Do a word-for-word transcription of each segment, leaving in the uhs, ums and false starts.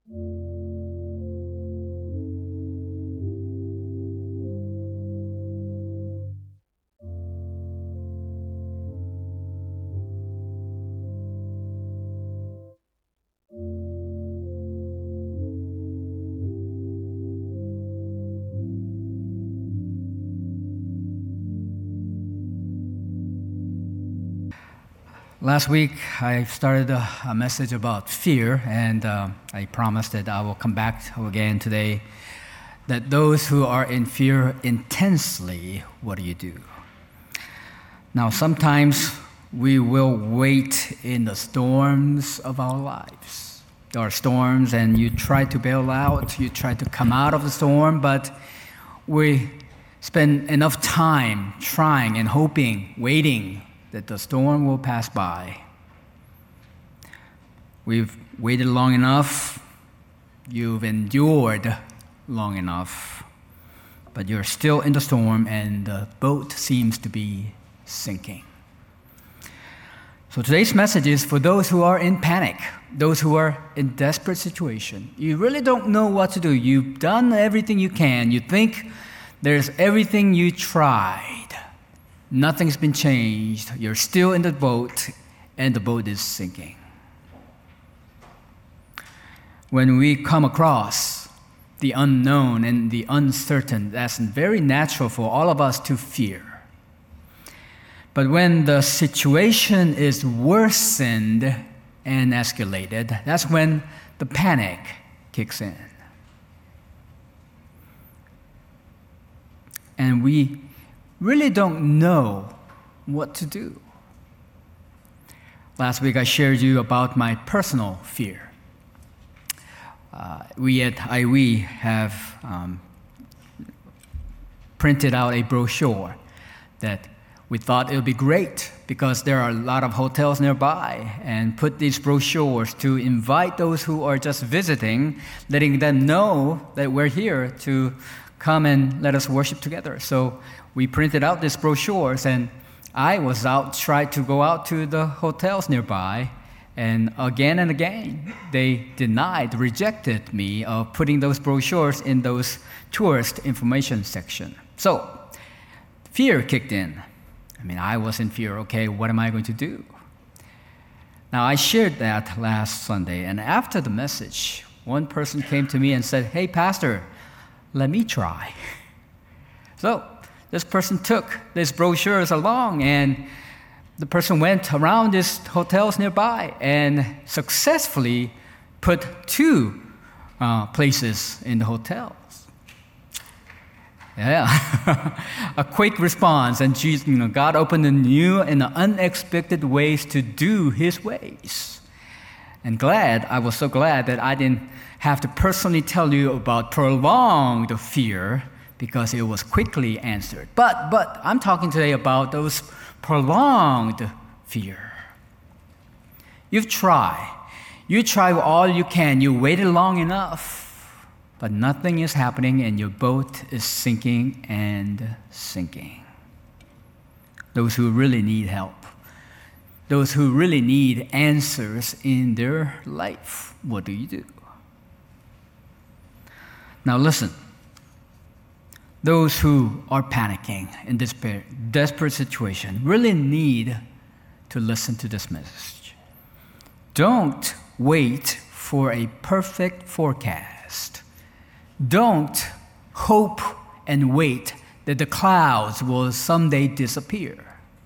Last week, I started a, a message about fear, and uh, I promised that I will come back again today. That those who are in fear intensely, what do you do? Now, sometimes we will wait in the storms of our lives. There are storms, and you try to bail out, you try to come out of the storm, but we spend enough time trying and hoping, waiting, that the storm will pass by. We've waited long enough, you've endured long enough, but you're still in the storm and the boat seems to be sinking. So today's message is for those who are in panic, those who are in desperate situation. You really don't know what to do. You've done everything you can. You think there's everything you tried. Nothing's been changed. You're still in the boat, and the boat is sinking. When we come across the unknown and the uncertain, that's very natural for all of us to fear. But when the situation is worsened and escalated, that's when the panic kicks in. And we really don't know what to do. Last week I shared you about my personal fear. Uh, we at I W E have um, printed out a brochure that we thought it would be great because there are a lot of hotels nearby, and put these brochures to invite those who are just visiting, letting them know that we're here to come and let us worship together. So we printed out these brochures, and I was out, tried to go out to the hotels nearby, and again and again, they denied, rejected me of putting those brochures in those tourist information section. So, fear kicked in. I mean, I was in fear. Okay, what am I going to do? Now, I shared that last Sunday, and after the message, one person came to me and said, "Hey, Pastor, let me try." So, this person took these brochures along, and the person went around these hotels nearby and successfully put two uh, places in the hotels. Yeah, a quick response, and Jesus, you know, God opened in new and unexpected ways to do His ways. And glad, I was so glad that I didn't have to personally tell you about prolonged fear, because it was quickly answered. But but I'm talking today about those prolonged fear. You've tried. You tried all you can. You waited long enough, but nothing is happening, and your boat is sinking and sinking. Those who really need help, those who really need answers in their life, what do you do? Now listen. Those who are panicking in this desperate situation really need to listen to this message. Don't wait for a perfect forecast. Don't hope and wait that the clouds will someday disappear.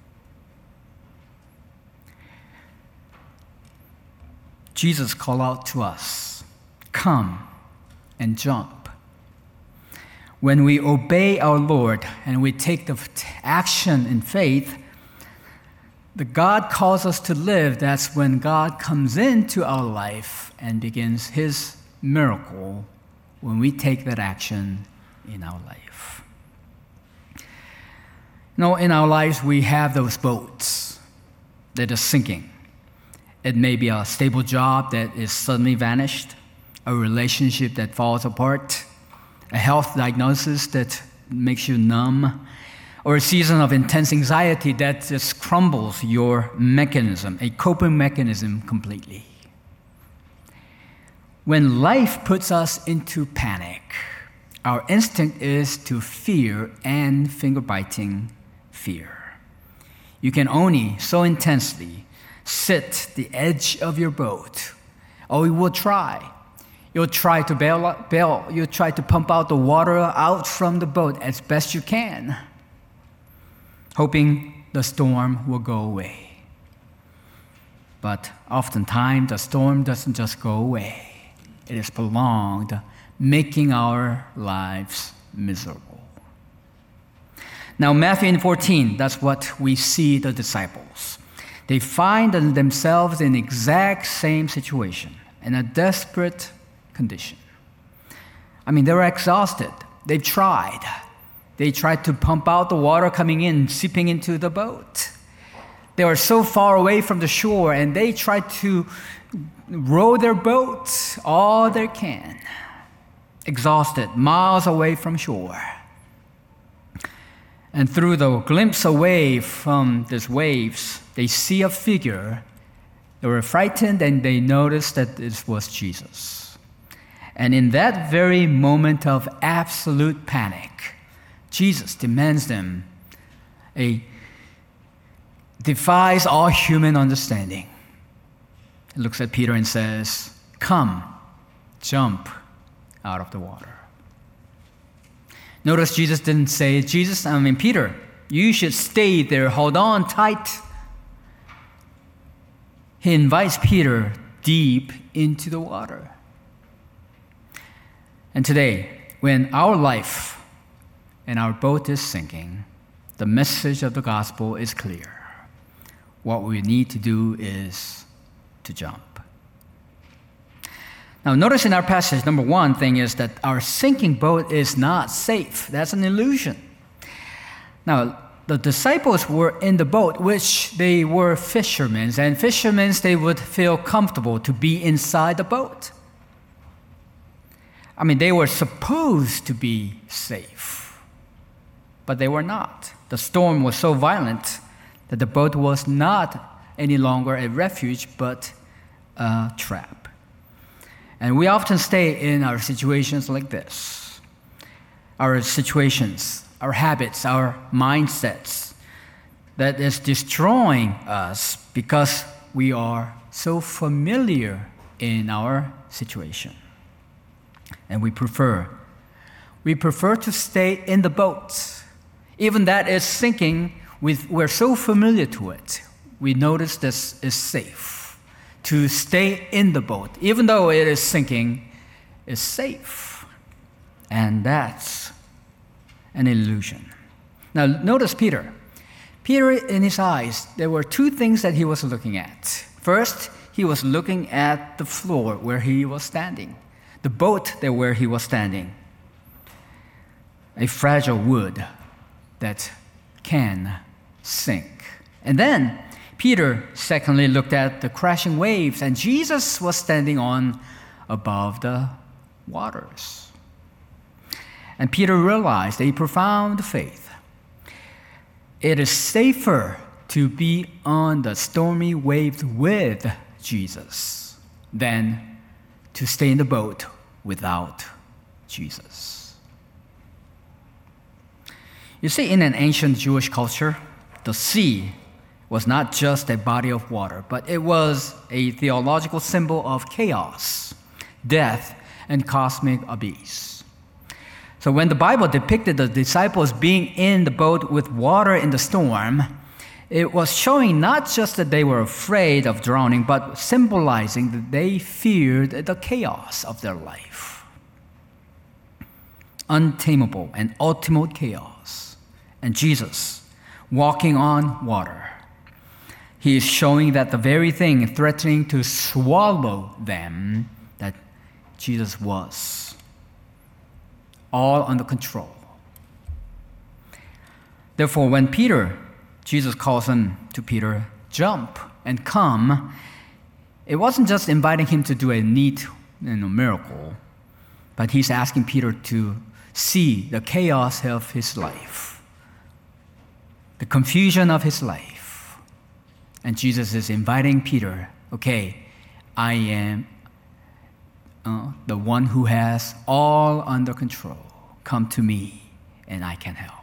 Jesus called out to us, "Come and jump." When we obey our Lord and we take the action in faith, the God calls us to live, that's when God comes into our life and begins His miracle when we take that action in our life. You know, in our lives, we have those boats that are sinking. It may be a stable job that is suddenly vanished, a relationship that falls apart, a health diagnosis that makes you numb, or a season of intense anxiety that just crumbles your mechanism, a coping mechanism completely. When life puts us into panic, our instinct is to fear and finger-biting fear. You can only so intensely sit the edge of your boat, or you will try. You'll try to bail, bail, you'll try to pump out the water out from the boat as best you can, hoping the storm will go away. But oftentimes, the storm doesn't just go away. It is prolonged, making our lives miserable. Now, Matthew fourteen, that's what we see the disciples. They find themselves in the exact same situation, in a desperate condition. I mean, they were exhausted. They tried. They tried to pump out the water coming in, seeping into the boat. They were so far away from the shore, and they tried to row their boats all they can, exhausted, miles away from shore. And through the glimpse away from these waves, they see a figure. They were frightened, and they noticed that it was Jesus. And in that very moment of absolute panic, Jesus demands them a defies all human understanding. He looks at Peter and says, "Come, jump out of the water." Notice Jesus didn't say, Jesus, I mean, Peter, you should stay there, hold on tight. He invites Peter deep into the water. And today, when our life and our boat is sinking, the message of the gospel is clear. What we need to do is to jump. Now, notice in our passage, number one thing is that our sinking boat is not safe. That's an illusion. Now, the disciples were in the boat, which they were fishermen, and fishermen, they would feel comfortable to be inside the boat. I mean, they were supposed to be safe, but they were not. The storm was so violent that the boat was not any longer a refuge, but a trap. And we often stay in our situations like this. Our situations, our habits, our mindsets, that is destroying us because we are so familiar in our situation. And we prefer, we prefer to stay in the boat. Even that is sinking, we're so familiar to it. We notice this is safe. To stay in the boat, even though it is sinking, is safe. And that's an illusion. Now, notice Peter. Peter, in his eyes, there were two things that he was looking at. First, he was looking at the floor where he was standing, the boat there where he was standing, a fragile wood that can sink. And then, Peter, secondly, looked at the crashing waves, and Jesus was standing on above the waters. And Peter realized a profound faith. It is safer to be on the stormy waves with Jesus than to stay in the boat without Jesus. You see, in an ancient Jewish culture, the sea was not just a body of water, but it was a theological symbol of chaos, death, and cosmic abyss. So when the Bible depicted the disciples being in the boat with water in the storm, it was showing not just that they were afraid of drowning, but symbolizing that they feared the chaos of their life. Untamable and ultimate chaos. And Jesus, walking on water, he is showing that the very thing threatening to swallow them, that Jesus was all under control. Therefore, when Peter, Jesus calls him to Peter, jump and come, it wasn't just inviting him to do a neat you know, miracle, but he's asking Peter to see the chaos of his life, the confusion of his life. And Jesus is inviting Peter, okay, I am uh, the one who has all under control. Come to me, and I can help.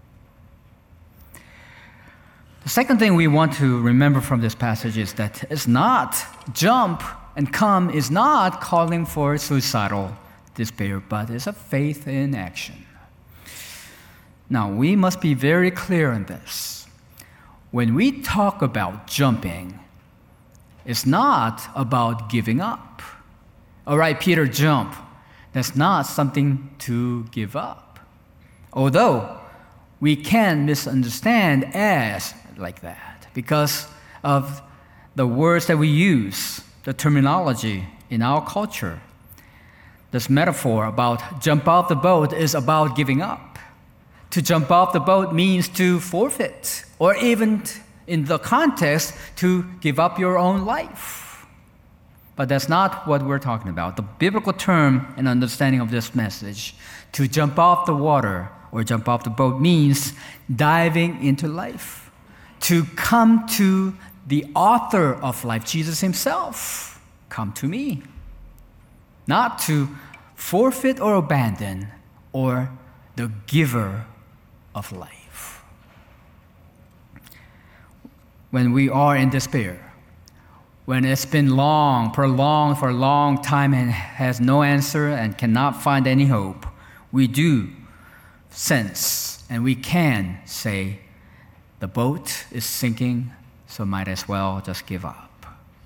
The second thing we want to remember from this passage is that it's not jump and come is not calling for suicidal despair, but it's a faith in action. Now, we must be very clear on this. When we talk about jumping, it's not about giving up. All right, Peter, jump. That's not something to give up. Although we can misunderstand as like that because of the words that we use, the terminology in our culture. This metaphor about jump off the boat is about giving up. To jump off the boat means to forfeit, or even in the context, to give up your own life. But that's not what we're talking about. The biblical term and understanding of this message, to jump off the water or jump off the boat, means diving into life, to come to the author of life, Jesus himself. Come to me. Not to forfeit or abandon, or the giver of life. When we are in despair, when it's been long, prolonged for a long time and has no answer and cannot find any hope, we do sense and we can say, the boat is sinking, so might as well just give up.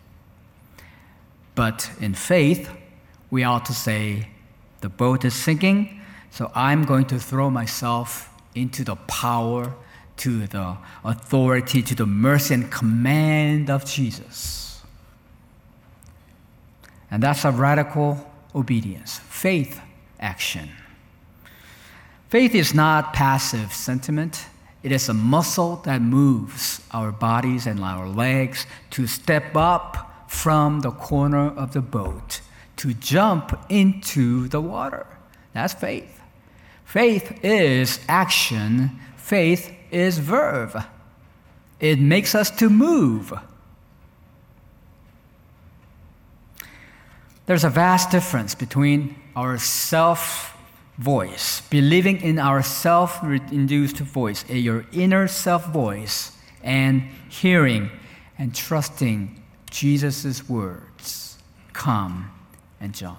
But in faith, we ought to say, the boat is sinking, so I'm going to throw myself into the power, to the authority, to the mercy and command of Jesus. And that's a radical obedience, faith action. Faith is not passive sentiment. It is a muscle that moves our bodies and our legs to step up from the corner of the boat, to jump into the water. That's faith. Faith is action. Faith is verb. It makes us to move. There's a vast difference between our self-voice, believing in our self-induced voice, your inner self-voice, and hearing and trusting Jesus' words. Come and jump.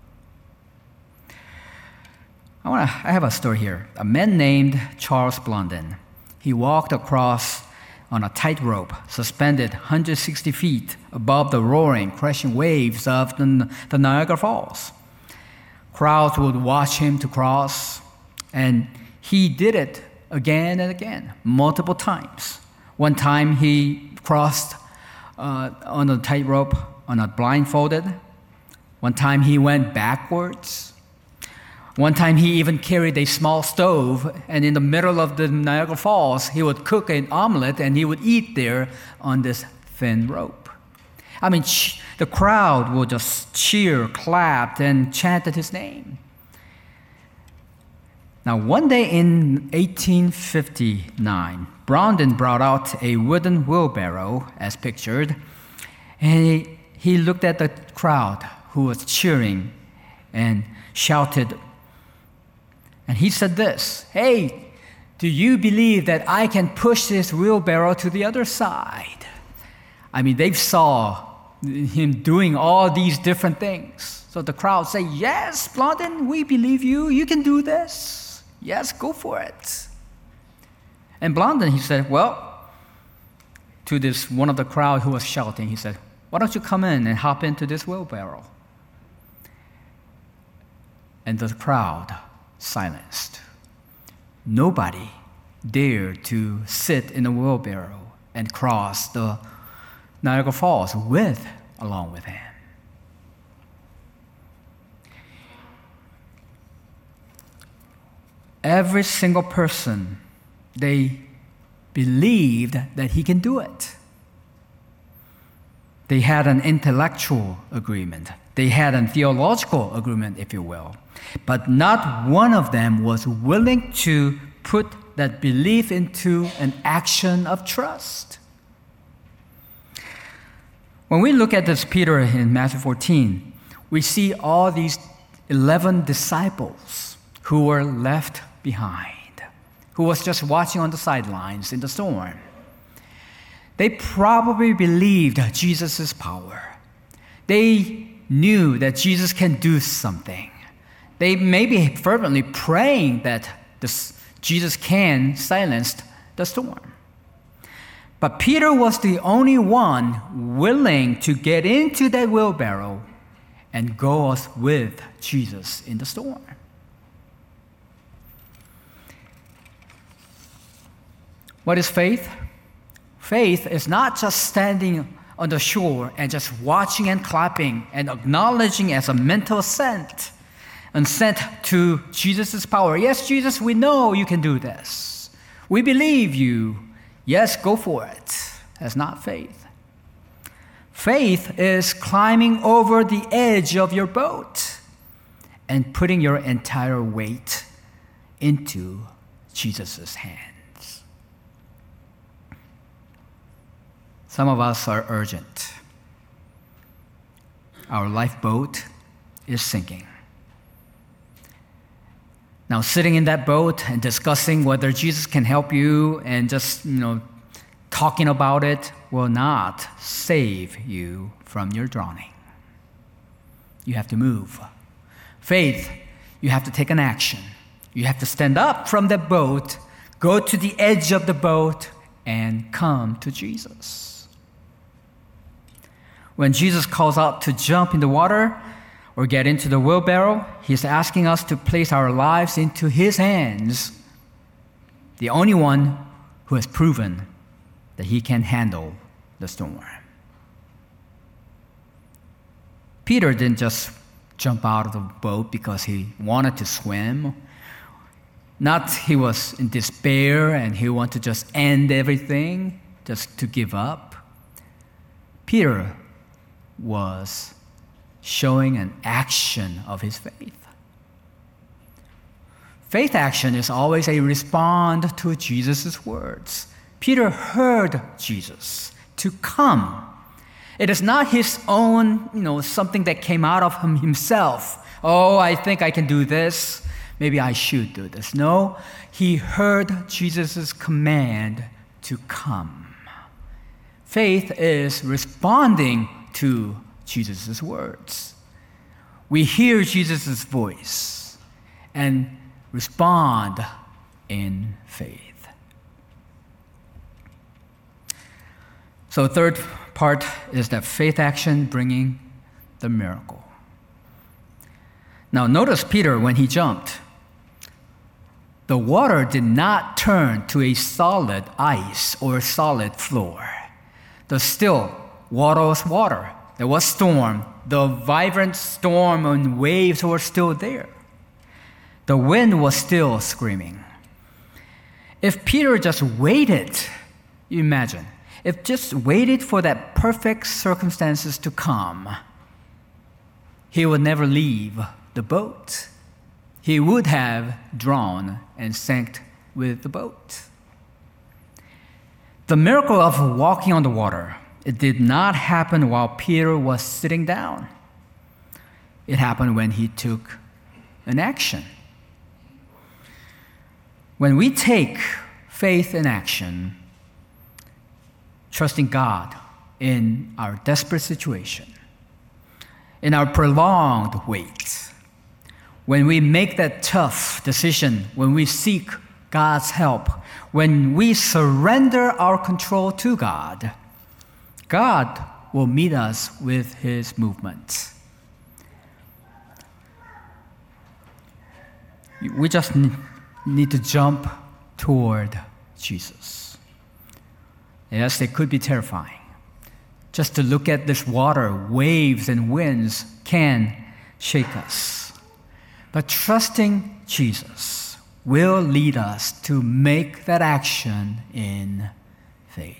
I, wanna, I have a story here. A man named Charles Blondin. He walked across on a tightrope, suspended one hundred sixty feet above the roaring, crashing waves of the, the Niagara Falls. Crowds would watch him to cross, and he did it again and again, multiple times. One time he crossed uh, on a tightrope on a blindfolded. One time he went backwards. One time he even carried a small stove, and in the middle of the Niagara Falls, he would cook an omelet and he would eat there on this thin rope. I mean, the crowd would just cheer, clapped, and chanted his name. Now, one day in eighteen fifty-nine, Blondin brought out a wooden wheelbarrow, as pictured, and he, he looked at the crowd who was cheering and shouted. And he said this, "Hey, do you believe that I can push this wheelbarrow to the other side?" I mean, they saw him doing all these different things. So the crowd say, "Yes, Blondin, we believe you. You can do this. Yes, go for it." And Blondin, he said, well, to this one of the crowd who was shouting, he said, "Why don't you come in and hop into this wheelbarrow?" And the crowd silenced. Nobody dared to sit in a wheelbarrow and cross the Niagara Falls with, along with him. Every single person, they believed that he can do it. They had an intellectual agreement. They had a theological agreement, if you will. But not one of them was willing to put that belief into an action of trust. When we look at this Peter in Matthew fourteen, we see all these eleven disciples who were left behind, who was just watching on the sidelines in the storm. They probably believed Jesus' power. They knew that Jesus can do something. They may be fervently praying that this, Jesus can silence the storm. But Peter was the only one willing to get into that wheelbarrow and go with Jesus in the storm. What is faith? Faith is not just standing on the shore and just watching and clapping and acknowledging as a mental assent, assent to Jesus' power. Yes, Jesus, we know you can do this. We believe you. Yes, go for it. That's not faith. Faith is climbing over the edge of your boat and putting your entire weight into Jesus' hands. Some of us are urgent. Our lifeboat is sinking. Now, sitting in that boat and discussing whether Jesus can help you and just, you know, talking about it will not save you from your drowning. You have to move. Faith, you have to take an action. You have to stand up from the boat, go to the edge of the boat, and come to Jesus. When Jesus calls out to jump in the water or get into the wheelbarrow, he's asking us to place our lives into his hands, the only one who has proven that he can handle the storm. Peter didn't just jump out of the boat because he wanted to swim. Not he was in despair and he wanted to just end everything, just to give up. Peter was showing an action of his faith. Faith action is always a response to Jesus' words. Peter heard Jesus to come. It is not his own, you know, something that came out of him himself. Oh, I think I can do this. Maybe I should do this. No, he heard Jesus' command to come. Faith is responding to Jesus' words. We hear Jesus' voice and respond in faith. So the third part is that faith action bringing the miracle. Now notice Peter, when he jumped, the water did not turn to a solid ice or solid floor. The still water was water. There was storm. The vibrant storm and waves were still there. The wind was still screaming. If Peter just waited, you imagine, if just waited for that perfect circumstances to come, he would never leave the boat. He would have drowned and sank with the boat. The miracle of walking on the water, it did not happen while Peter was sitting down. It happened when he took an action. When we take faith in action, trusting God in our desperate situation, in our prolonged wait, when we make that tough decision, when we seek God's help, when we surrender our control to God, God will meet us with his movement. We just need to jump toward Jesus. Yes, it could be terrifying. Just to look at this water, waves and winds can shake us. But trusting Jesus will lead us to make that action in faith.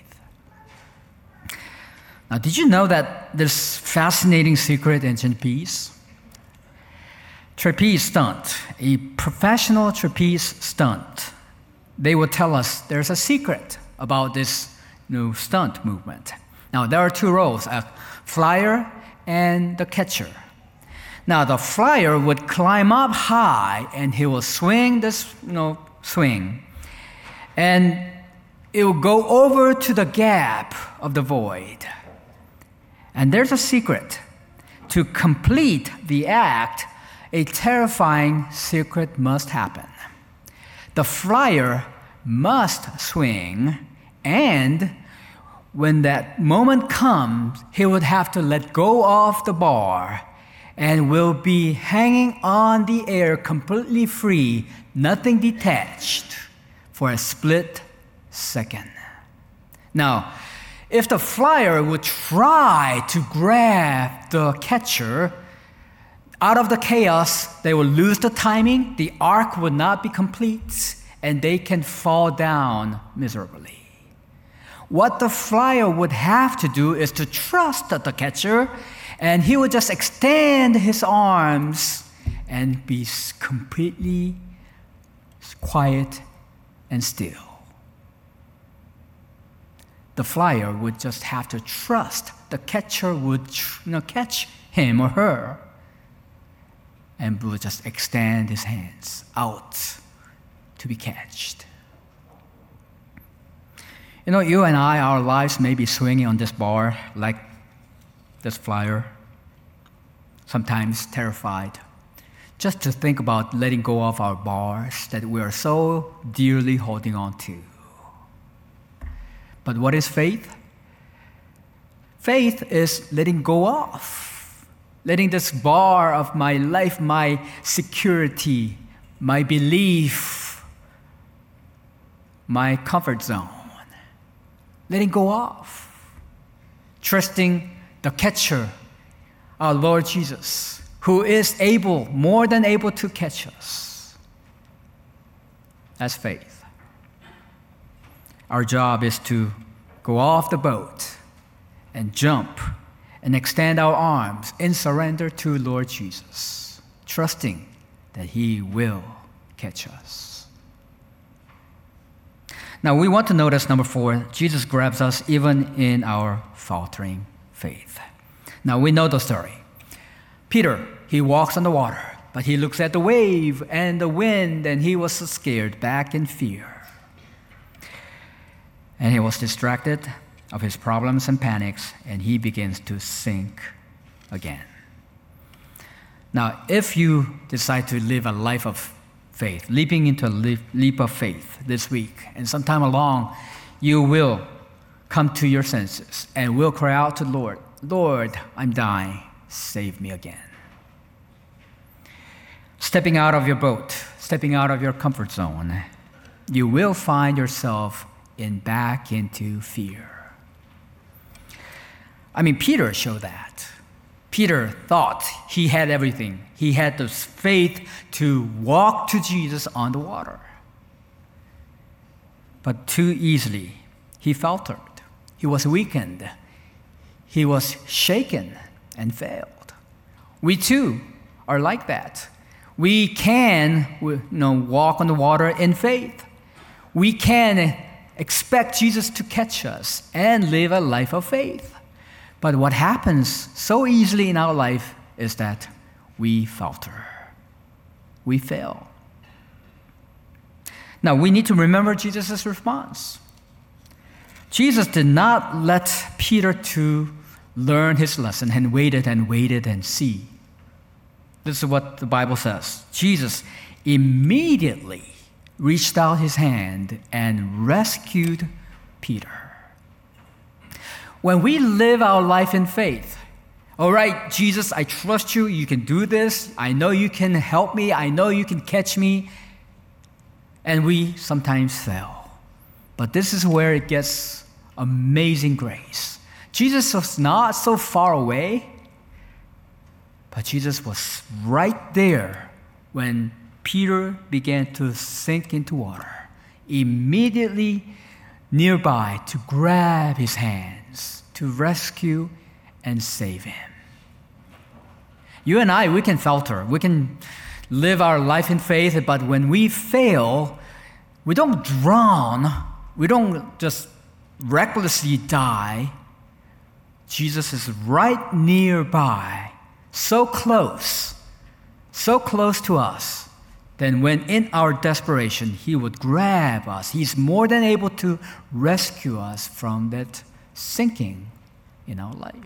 Now, did you know that this fascinating secret in trapeze? Trapeze stunt, a professional trapeze stunt, they will tell us there's a secret about this new stunt movement. Now, there are two roles, a flyer and the catcher. Now the flyer would climb up high and he will swing this, you know, swing. And it will go over to the gap of the void. And there's a secret. To complete the act, a terrifying secret must happen. The flyer must swing, and when that moment comes, he would have to let go of the bar and will be hanging on the air completely free, nothing detached, for a split second. Now, if the flyer would try to grab the catcher, out of the chaos, they will lose the timing, the arc would not be complete, and they can fall down miserably. What the flyer would have to do is to trust the catcher, and he would just extend his arms and be completely quiet and still. The flyer would just have to trust the catcher would, you know, catch him or her, and would just extend his hands out to be catched. You know, you and I, our lives may be swinging on this bar like this flyer, sometimes terrified, just to think about letting go of our bars that we are so dearly holding on to. But what is faith? Faith is letting go of, letting this bar of my life, my security, my belief, my comfort zone, letting go of, trusting the catcher, our Lord Jesus, who is able, more than able to catch us. That's faith. Our job is to go off the boat and jump and extend our arms in surrender to Lord Jesus, trusting that He will catch us. Now we want to notice, number four, Jesus grabs us even in our faltering faith. Now we know the story. Peter, he walks on the water, but he looks at the wave and the wind, and he was so scared, back in fear. And he was distracted of his problems and panics, and he begins to sink again. Now, if you decide to live a life of faith, leaping into a leap, leap of faith this week, and sometime along, you will come to your senses and will cry out to the Lord, Lord, I'm dying, save me again. Stepping out of your boat, stepping out of your comfort zone, you will find yourself in back into fear. I mean, Peter showed that. Peter thought he had everything. He had the faith to walk to Jesus on the water. But too easily, he faltered. He was weakened. He was shaken and failed. We too are like that. We can, you know, walk on the water in faith. We can expect Jesus to catch us and live a life of faith. But what happens so easily in our life is that we falter. We fail. Now, we need to remember Jesus' response. Jesus did not let Peter to learn his lesson and waited and waited and see. This is what the Bible says. Jesus immediately reached out his hand and rescued Peter. When we live our life in faith, all right, Jesus, I trust you. You can do this. I know you can help me. I know you can catch me. And we sometimes fail. But this is where it gets amazing grace. Jesus was not so far away, but Jesus was right there when Peter began to sink into water, immediately nearby to grab his hands, to rescue and save him. You and I, we can falter. We can live our life in faith, but when we fail, we don't drown. We don't just recklessly die. Jesus is right nearby, so close so close to us, then when in our desperation, He would grab us. He's more than able to rescue us from that sinking in our life.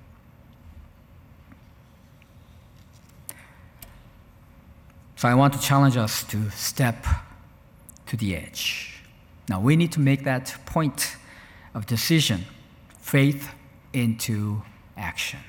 So I want to challenge us to step to the edge. Now we need to make that point of decision, faith into action.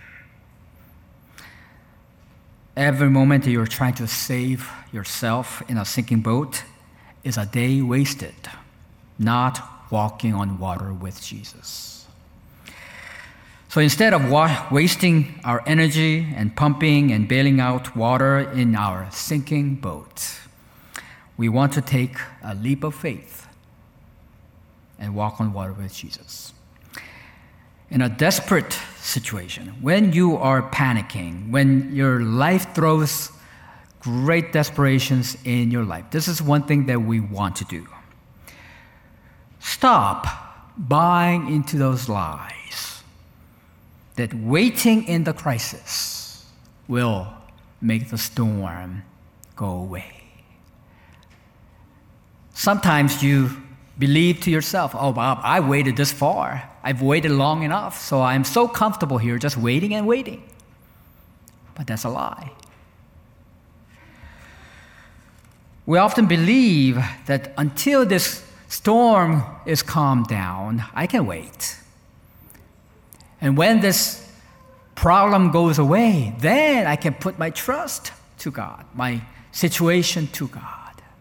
Every moment that you're trying to save yourself in a sinking boat is a day wasted, not walking on water with Jesus. So instead of wa- wasting our energy and pumping and bailing out water in our sinking boat, we want to take a leap of faith and walk on water with Jesus. In a desperate situation, when you are panicking, when your life throws great desperations in your life, this is one thing that we want to do. Stop buying into those lies that waiting in the crisis will make the storm go away. Sometimes you believe to yourself, oh, Bob, I waited this far. I've waited long enough, so I'm so comfortable here just waiting and waiting. But that's a lie. We often believe that until this storm is calmed down, I can wait. And when this problem goes away, then I can put my trust to God, my situation to God.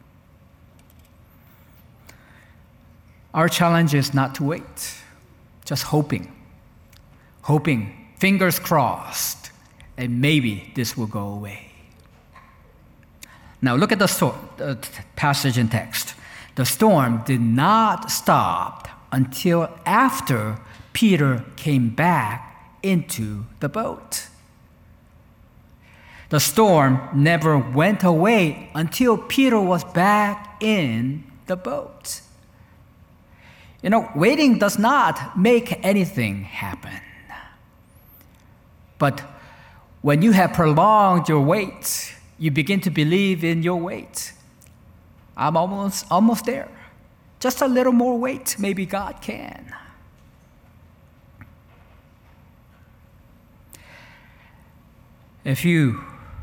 Our challenge is not to wait, just hoping, hoping, fingers crossed, and maybe this will go away. Now look at the sto- uh, passage in text. The storm did not stop until after Peter came back into the boat. The storm never went away until Peter was back in the boat. You know, waiting does not make anything happen. But when you have prolonged your wait, you begin to believe in your wait. I'm almost, almost there. Just a little more wait, maybe God can. If you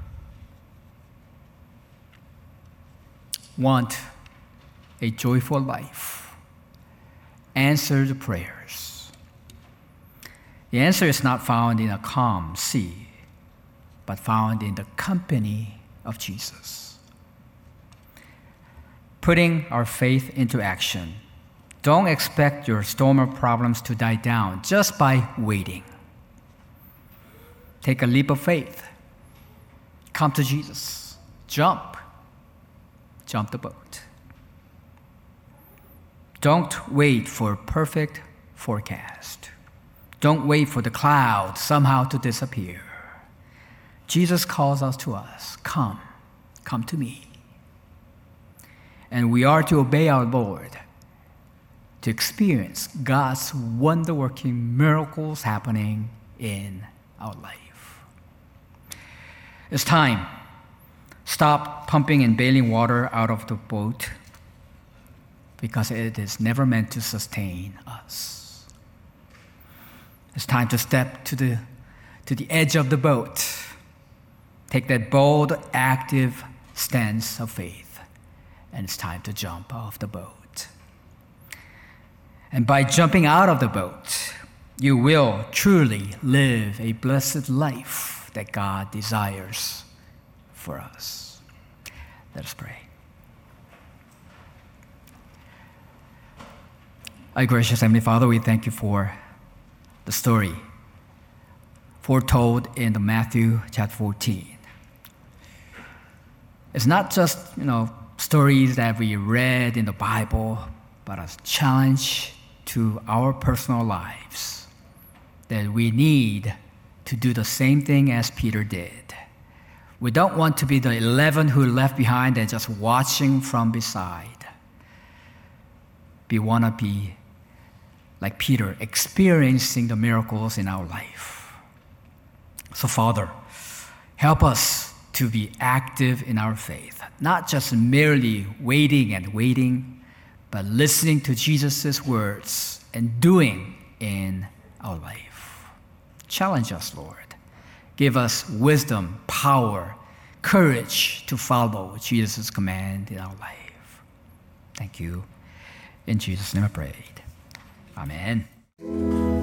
want a joyful life, answer the prayers. The answer is not found in a calm sea, but found in the company of Jesus. Putting our faith into action. Don't expect your storm of problems to die down just by waiting. Take a leap of faith. Come to Jesus. Jump. Jump the boat. Don't wait for perfect forecast. Don't wait for the clouds somehow to disappear. Jesus calls us to us. Come, come to me. And we are to obey our Lord, to experience God's wonder-working miracles happening in our life. It's time. Stop pumping and bailing water out of the boat, because it is never meant to sustain us. It's time to step to the, to the edge of the boat. Take that bold, active stance of faith. And it's time to jump off the boat. And by jumping out of the boat, you will truly live a blessed life that God desires for us. Let us pray. Our gracious Heavenly Father, we thank you for the story foretold in the Matthew chapter fourteen. It's not just, you know, stories that we read in the Bible, but a challenge to our personal lives that we need to do the same thing as Peter did. We don't want to be the eleven who left behind and just watching from beside. We want to be like Peter, experiencing the miracles in our life. So, Father, help us to be active in our faith, not just merely waiting and waiting, but listening to Jesus' words and doing in our life. Challenge us, Lord. Give us wisdom, power, courage to follow Jesus' command in our life. Thank you. In Jesus' name I prayed. Amen.